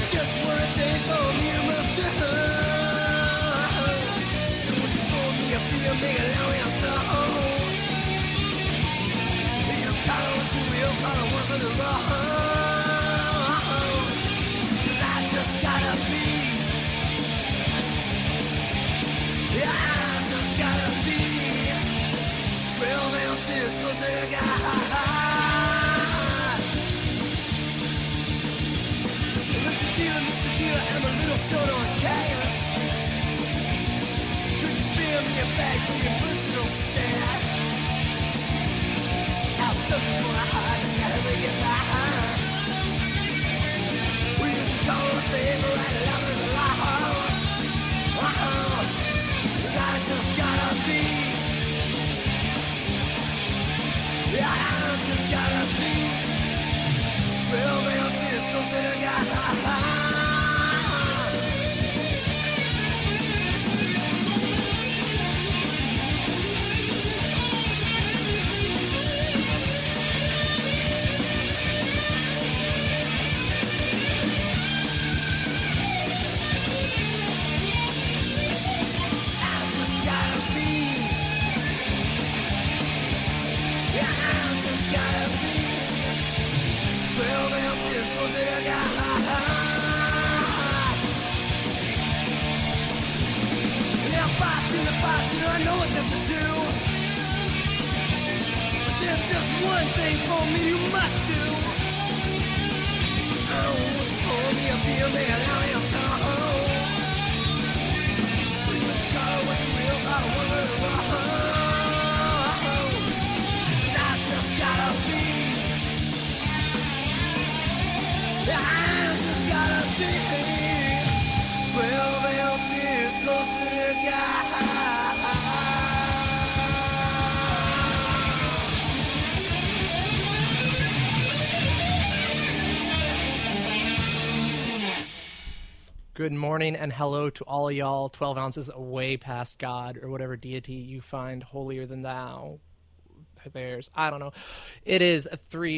Good morning and hello to all y'all 12 ounces away past God or whatever deity you find holier than thou. There's, I don't know. It is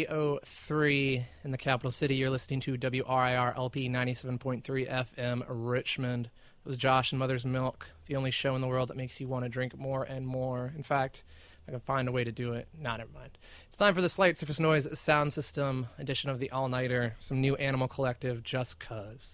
3:03 in the capital city. You're listening to WRIR LP 97.3 FM Richmond. It was Josh and Mother's Milk, the only show in the world that makes you want to drink more and more. In fact, if I can find a way to do it. Nah, never mind. It's time for the Slight Surface Noise Sound System edition of the All-Nighter. Some new Animal Collective, Just Cuz.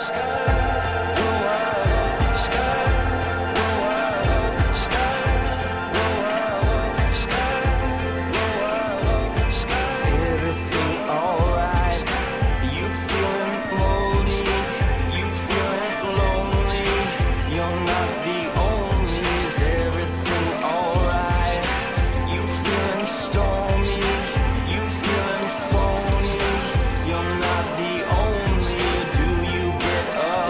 You're not the only. Do you get up?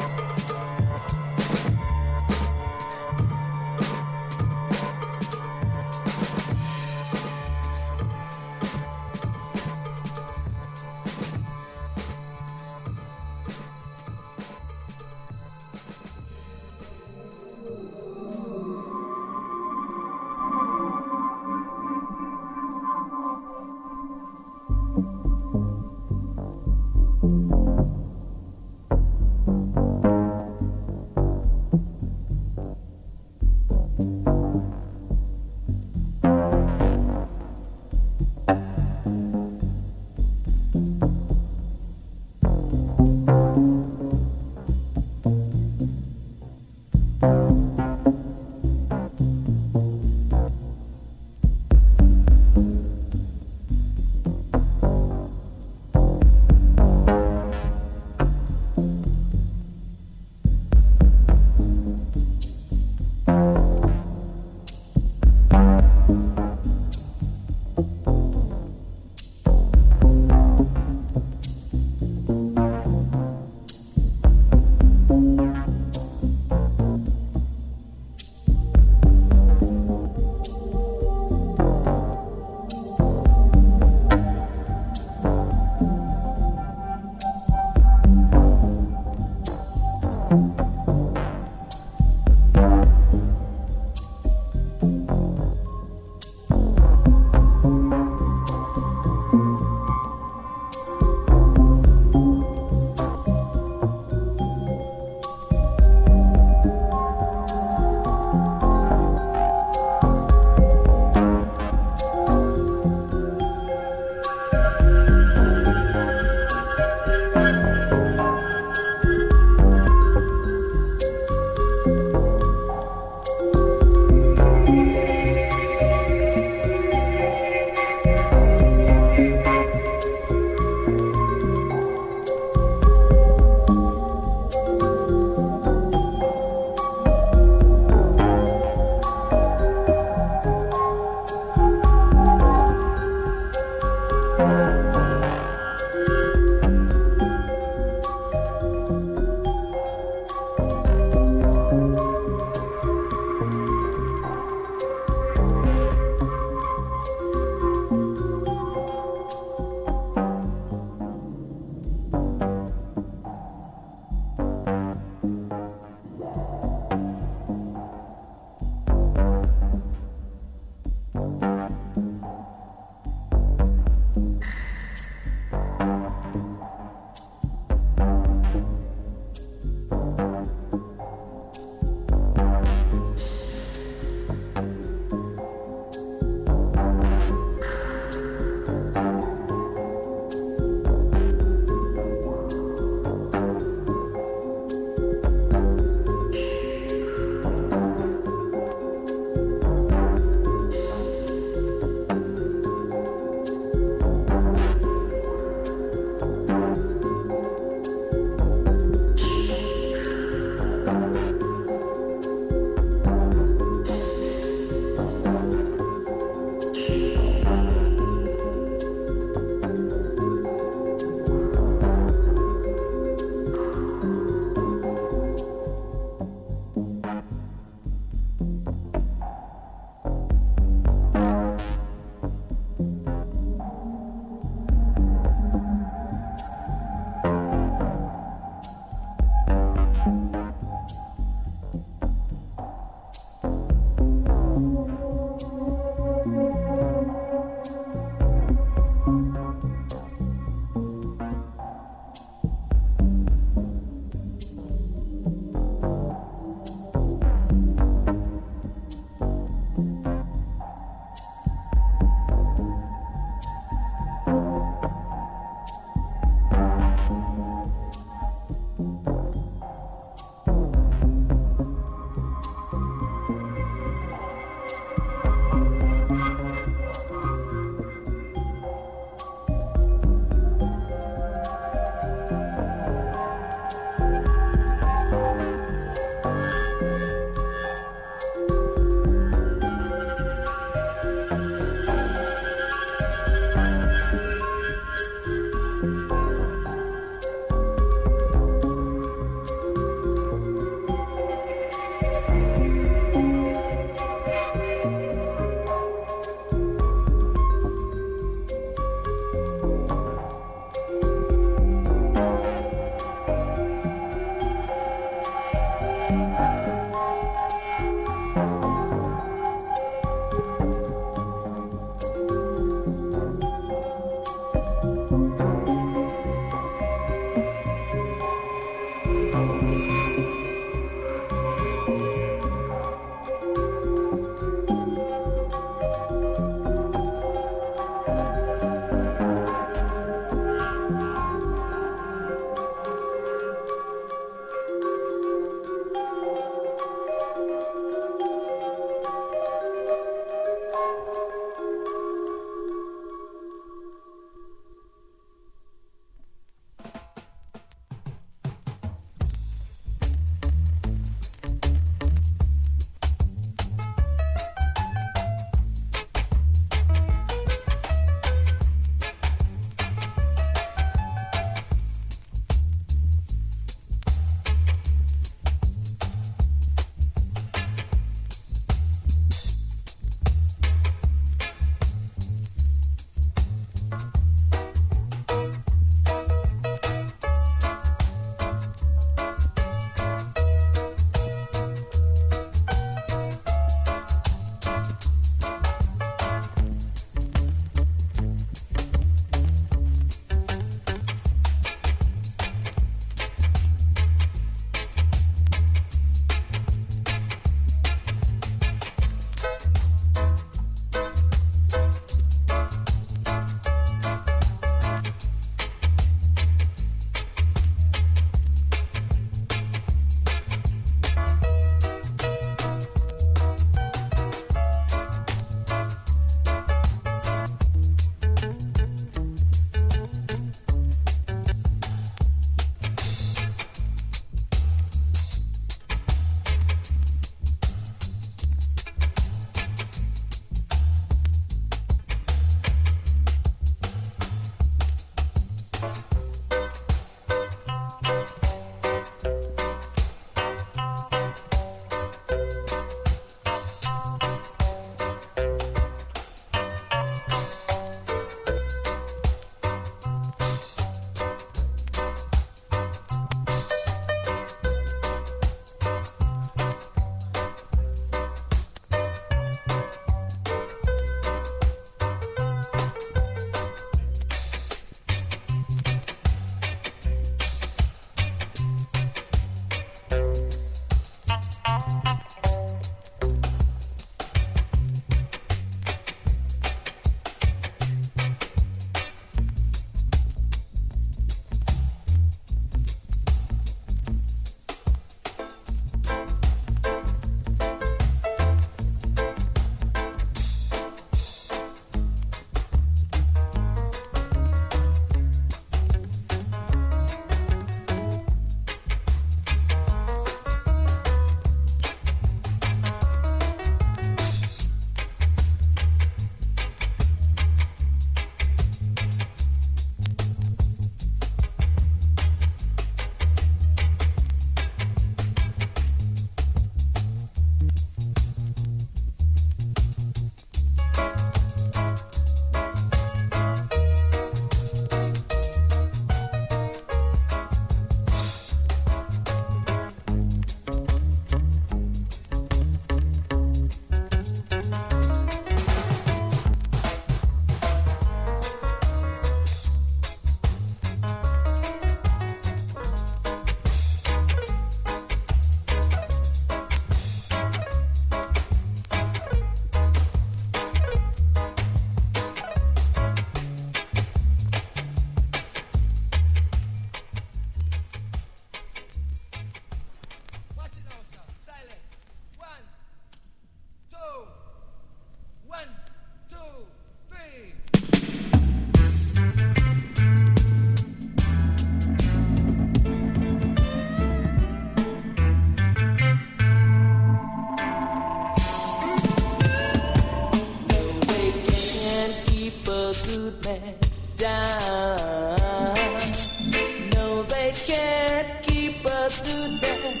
good man down. No, they can't keep a good man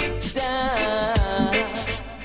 down.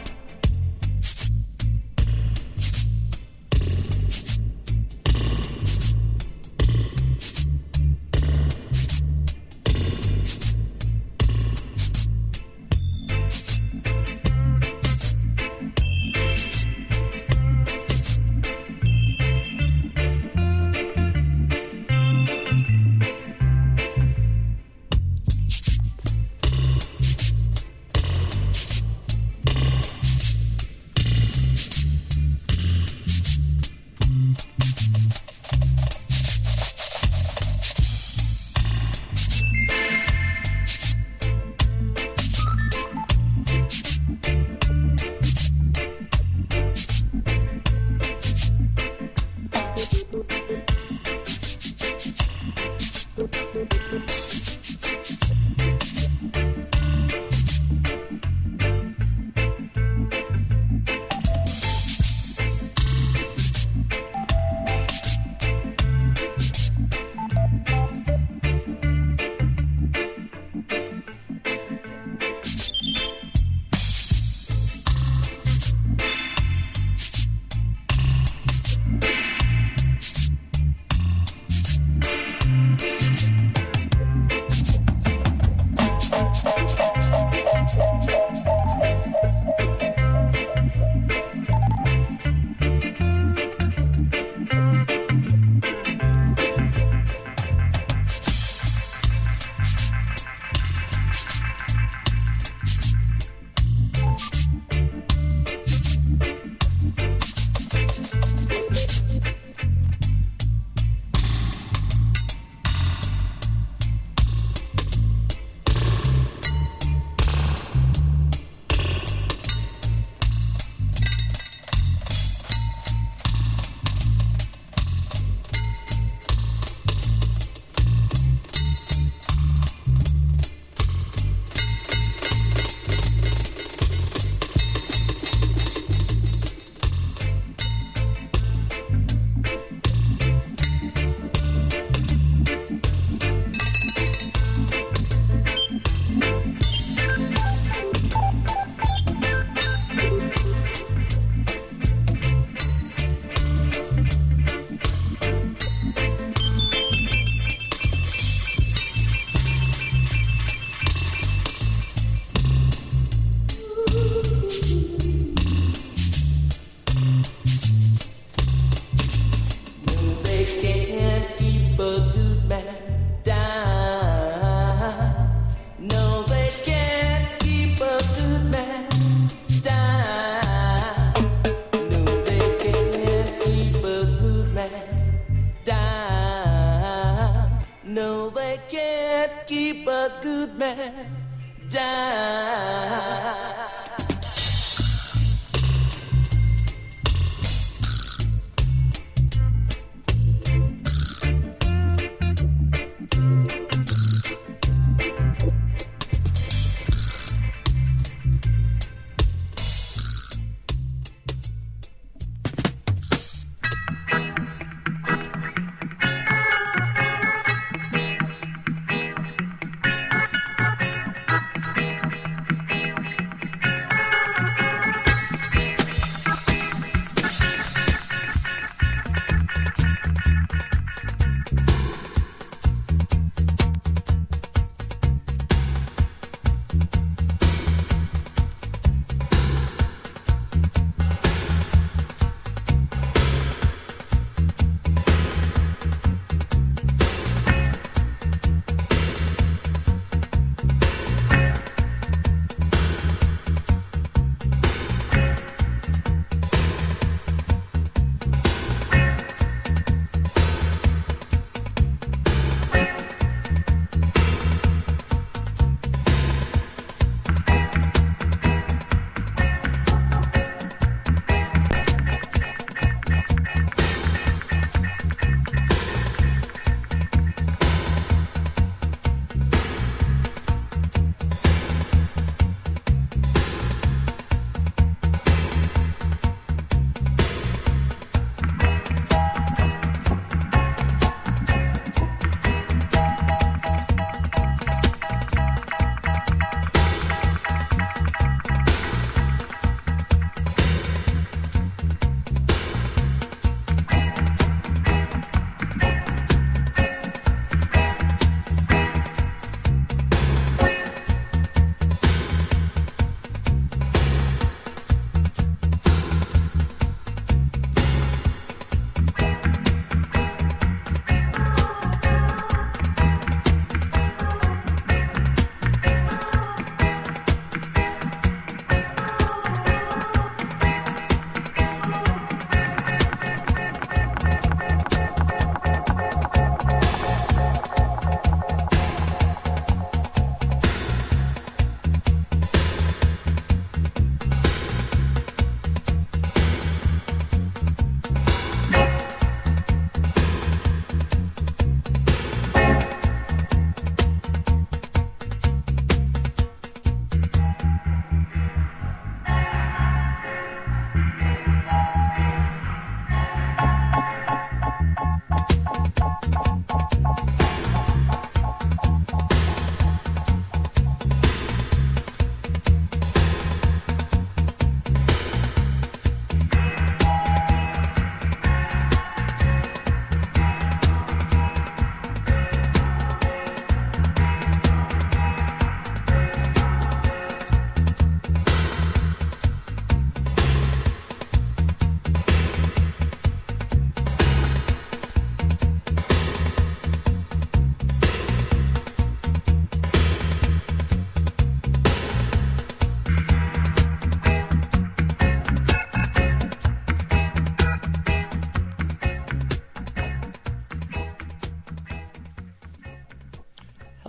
keep a good man down.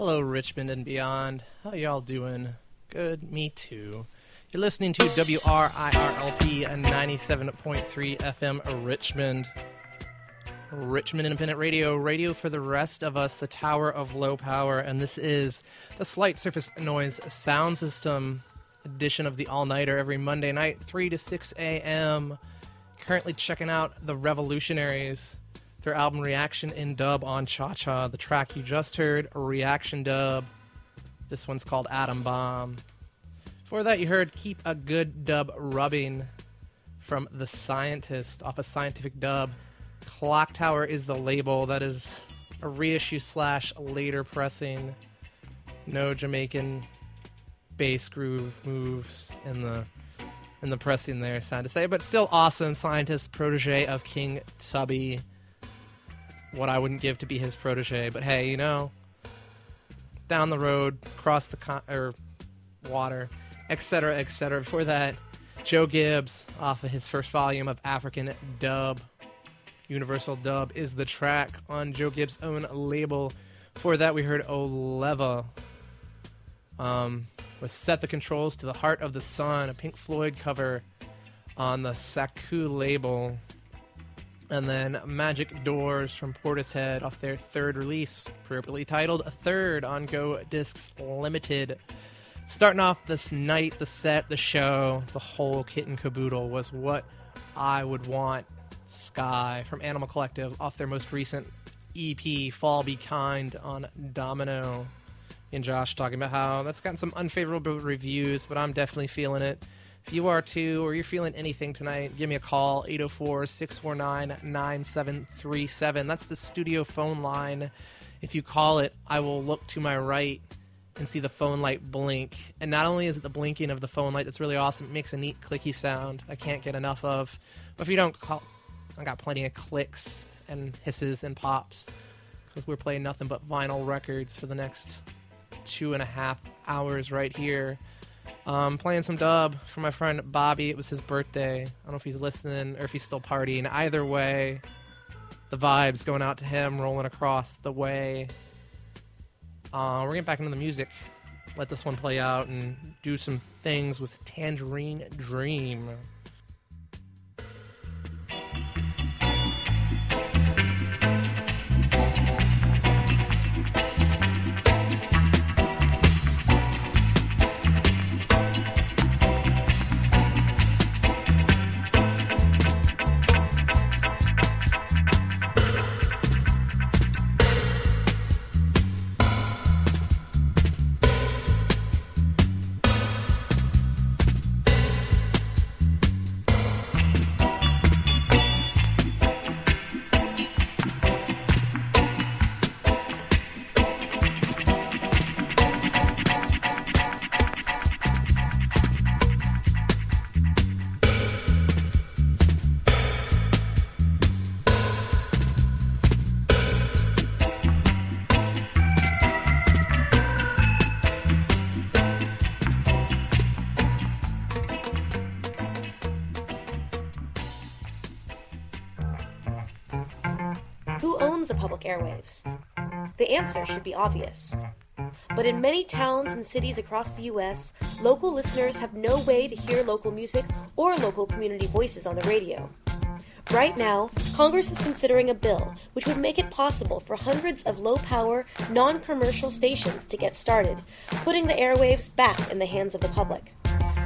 Hello, Richmond and beyond. How y'all doing? Good, me too. You're listening to WRIRLP 97.3 FM Richmond. Richmond Independent Radio, radio for the rest of us, the Tower of Low Power, and this is the Slight Surface Noise Sound System edition of the All-Nighter every Monday night, 3 to 6 a.m. Currently checking out The Revolutionaries, their album Reaction in Dub on Cha-Cha. The track you just heard, a Reaction Dub. This one's called Atom Bomb. Before that, you heard Keep a Good Dub Rubbing from The Scientist off a Scientific Dub. Clock Tower is the label. That is a reissue / later pressing. No Jamaican bass groove moves in the pressing there, sad to say, but still awesome. Scientist, protege of King Tubby. What I wouldn't give to be his protege, but hey, you know, down the road, across the water, etc., etc. Before that, Joe Gibbs off of his first volume of African Dub. Universal Dub is the track on Joe Gibbs' own label. Before that, we heard Oleva with Set the Controls to the Heart of the Sun, a Pink Floyd cover on the Saku label. And then Magic Doors from Portishead off their third release, appropriately titled Third on Go Discs Limited. Starting off this night, the set, the show, the whole kit and caboodle was What I Would Want, Sky from Animal Collective off their most recent EP, Fall Be Kind on Domino. And Josh talking about how that's gotten some unfavorable reviews, but I'm definitely feeling it. If you are too, or you're feeling anything tonight, give me a call, 804-649-9737. That's the studio phone line. If you call it, I will look to my right and see the phone light blink. And not only is it the blinking of the phone light that's really awesome, it makes a neat clicky sound I can't get enough of. But if you don't call, I got plenty of clicks and hisses and pops because we're playing nothing but vinyl records for the next 2.5 hours right here. Playing some dub for my friend Bobby. It was his birthday. I don't know if he's listening or if he's still partying. Either way, the vibes going out to him, rolling across the way. We're getting back into the music. Let this one play out and do some things with Tangerine Dream. Who owns the public airwaves? The answer should be obvious. But in many towns and cities across the U.S., local listeners have no way to hear local music or local community voices on the radio. Right now, Congress is considering a bill which would make it possible for hundreds of low-power, non-commercial stations to get started, putting the airwaves back in the hands of the public.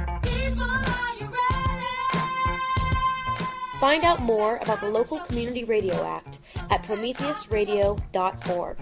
Find out more about the Local Community Radio Act at prometheusradio.org.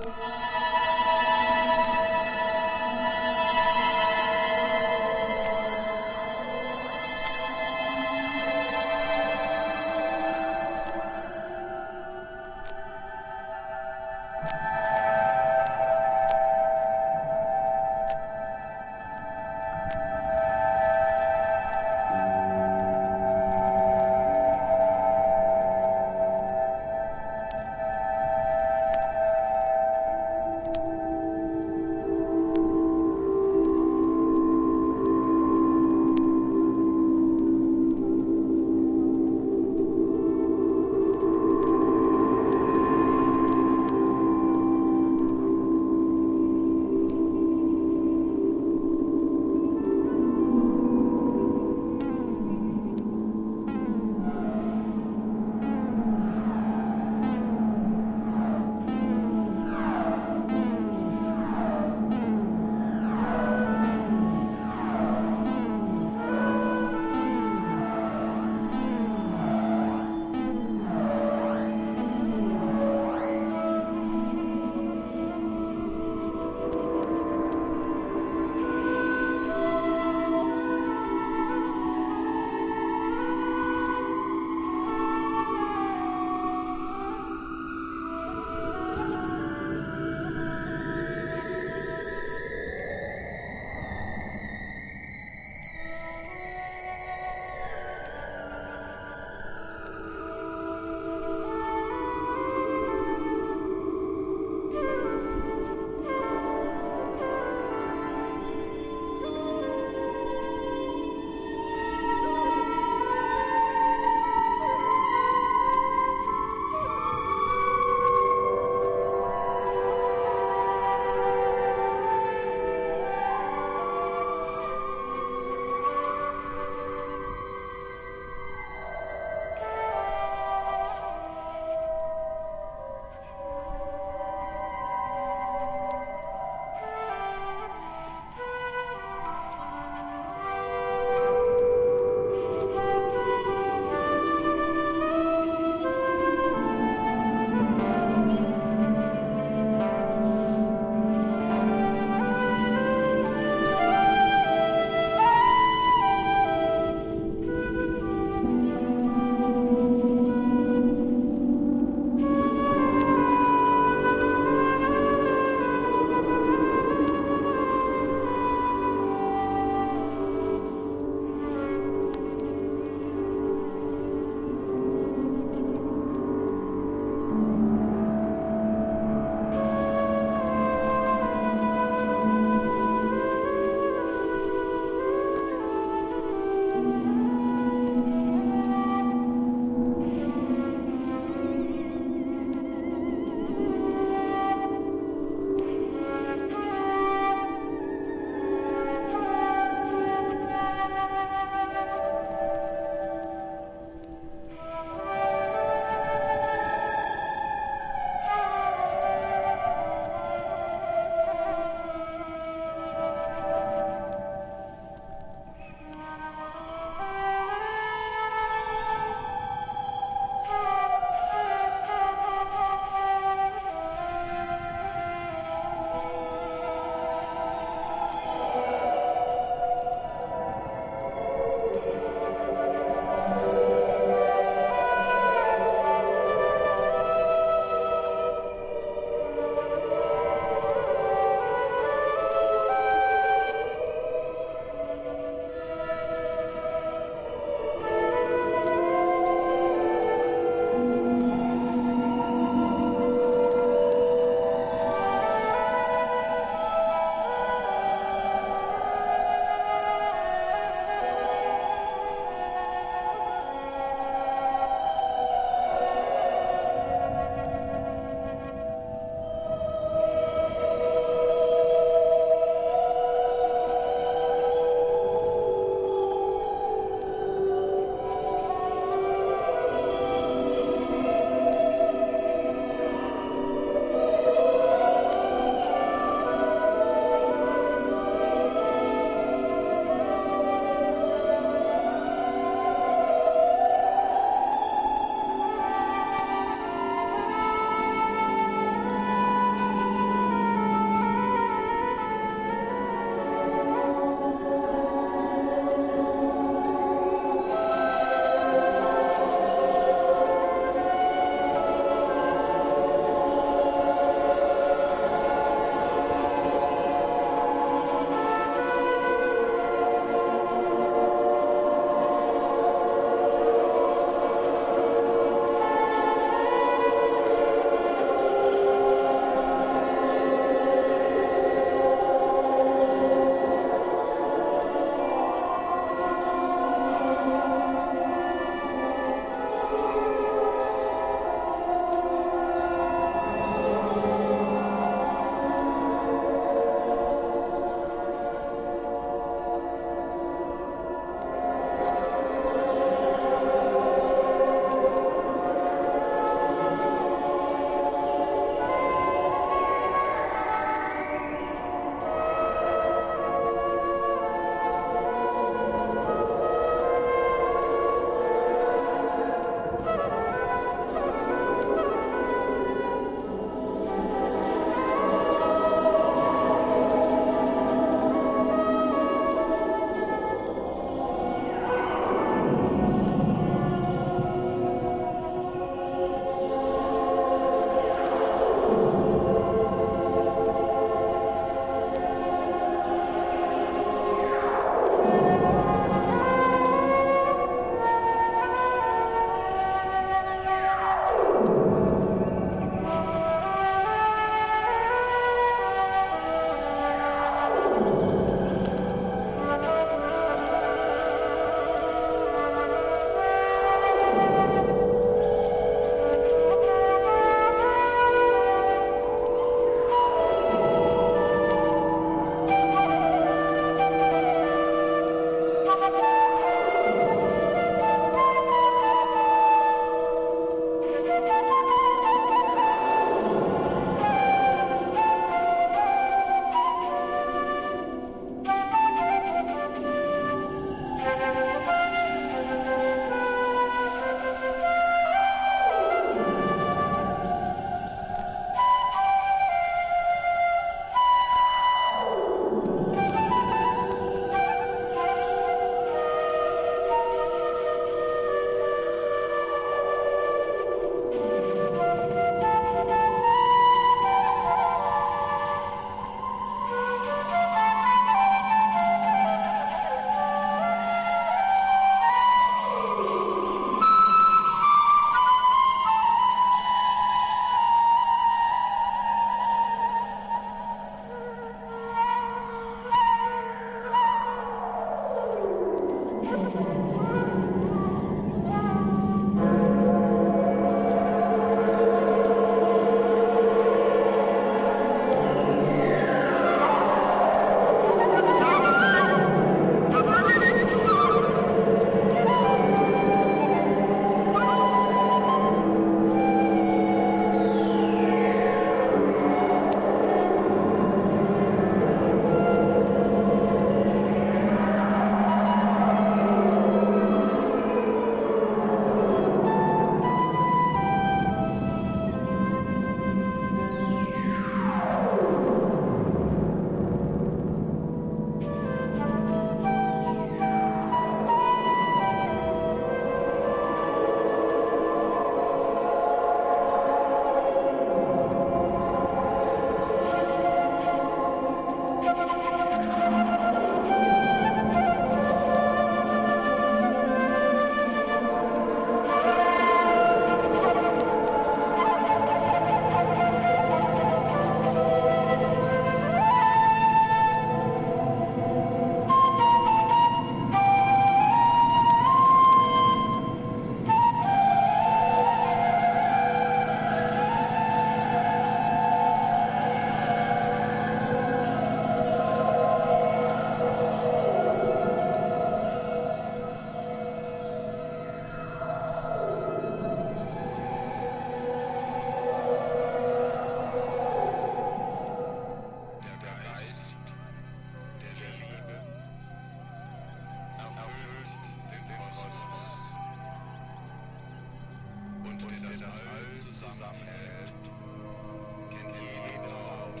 Und das alles zusammenhält, kennt jeden Ort.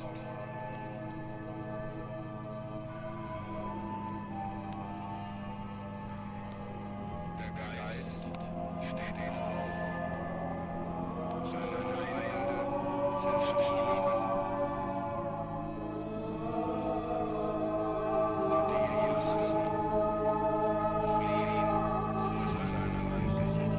Der Geist steht ihm auf, seine Feinde zerschlagen. Und die Ersten fliehen vor seinem Angesicht.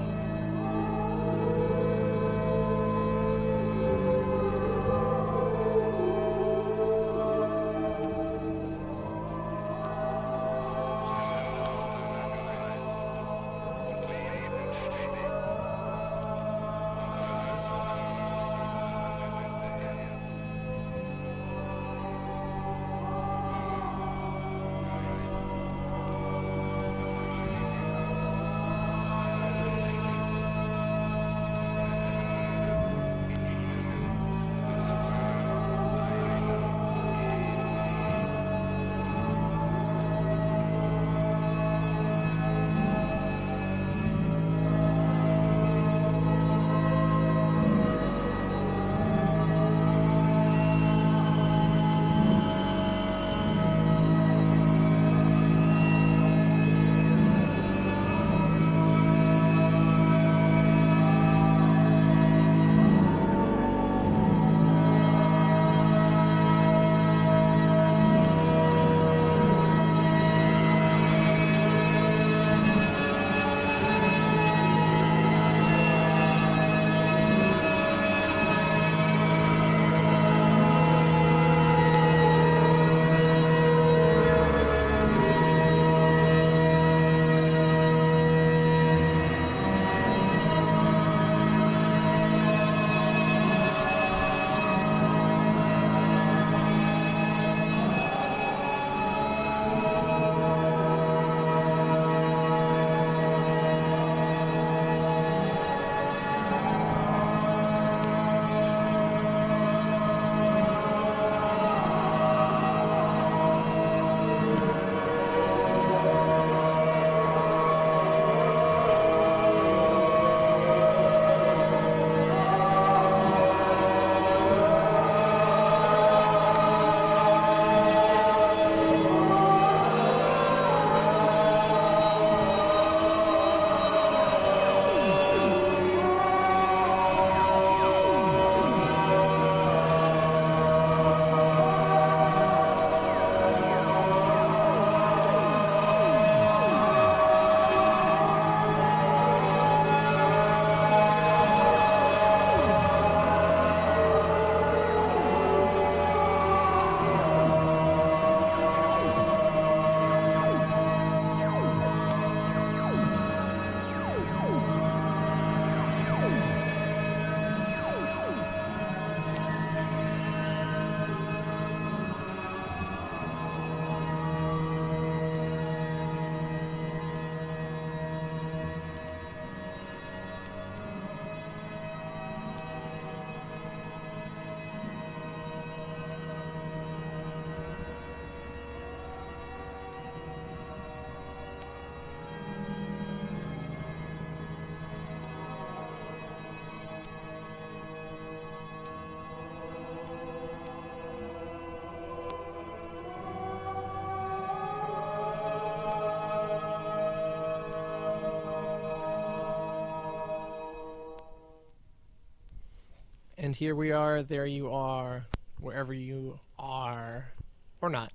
And here we are, there you are, wherever you are, or not.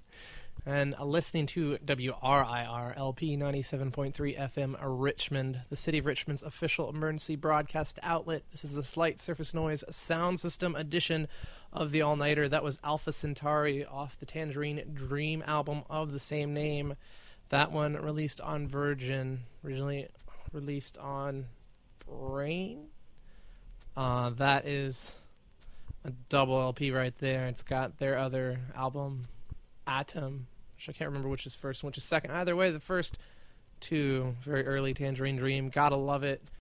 And listening to WRIR LP 97.3 FM Richmond, the City of Richmond's official emergency broadcast outlet. This is the Slight Surface Noise Sound System edition of the All-Nighter. That was Alpha Centauri off the Tangerine Dream album of the same name. That one released on Virgin, originally released on Brain. That is a double LP right there. It's got their other album, Atom, which I can't remember which is first and which is second. Either way, the first two, very early Tangerine Dream, gotta love it.